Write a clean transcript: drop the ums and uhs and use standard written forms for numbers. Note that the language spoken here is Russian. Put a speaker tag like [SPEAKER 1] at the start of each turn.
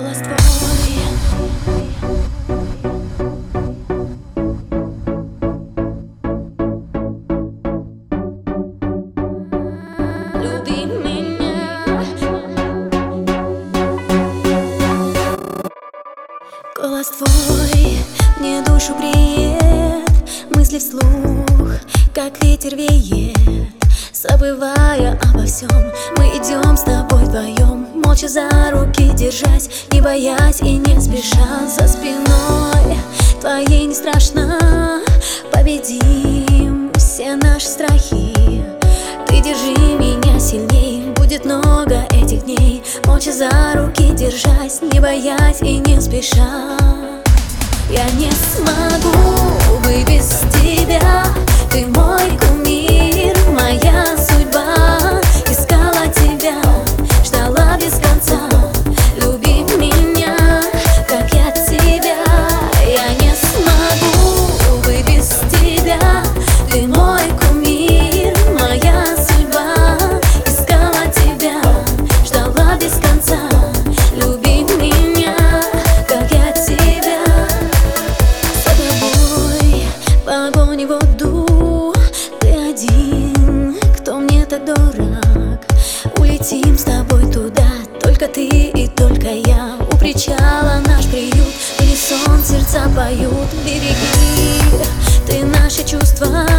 [SPEAKER 1] Голос твой, люби меня. Голос твой мне душу греет, мысли вслух, как ветер веет. Забывая обо всем, мы идем с тобой вдвоем, молча за руки держась, не боясь и не спеша. За спиной твоей не страшно, победим все наши страхи. Ты держи меня сильней, будет много этих дней, молча за руки держась, не боясь и не спеша. Я не смогу быть без тебя, ты мой кумир, моя судьба. Искала тебя, ждала без конца, люби меня, как я тебя. Я не смогу быть без тебя, ты мой кумир, моя судьба. Искала тебя, ждала без конца, люби меня, как я тебя. За тобой по огонь и воду, ты один, кто мне так дорог. Улетим с тобой туда, только ты и только я. У причала наш приют, в унисон сердца поют. Береги ты наши чувства,